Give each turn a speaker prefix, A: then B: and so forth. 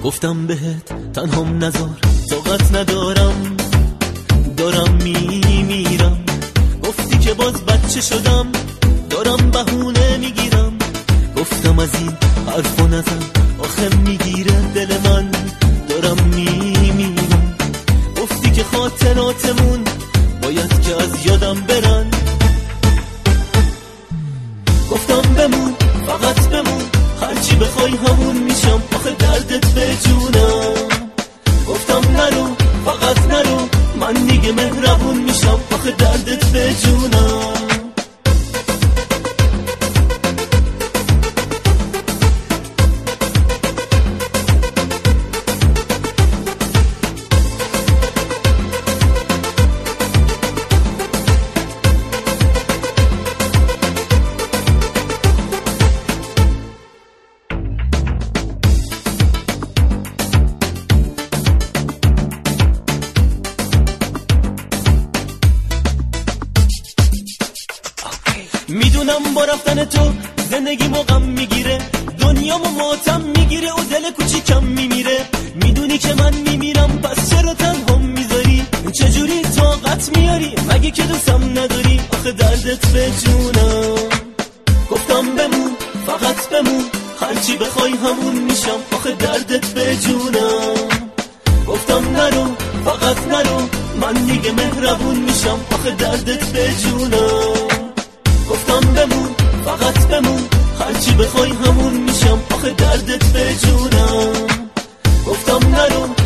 A: گفتم بهت تنهام نذار، طاقت ندارم، دارم میمیرم. گفتی که باز بچه شدم، دارم بهونه میگیرم. گفتم از این حرفو نزن، آخه میگیره دل من، دارم میمیرم. گفتی که خاطراتمون باید که از یادم برن. گفتم بمون، فقط بمون، هرچی بخوای همون میشم، آخه دردت به جونم. گفتم نرو، فقط نرو، من دیگه مهربون میشم، آخه دردت به جونم. میدونم با رفتن تو زندگیمو غم میگیره، دنیامو ماتم میگیره و دل کوچیکم میمیره. میدونی که من میمیرم، پس چرا تنها میذاری؟ چجوری طاقت میاری؟ مگه که دوستم نداری؟ آخه دردت به جونم. گفتم بمون، فقط بمون، هرچی بخوای همون میشم، آخه دردت به جونم. گفتم نرو، فقط نرو، من دیگه مهربون میشم، آخه دردت به جونم. گفتم بمون، فقط بمون، هرچی بخوای همون میشم، آخه دردت به جونم. گفتم نرو،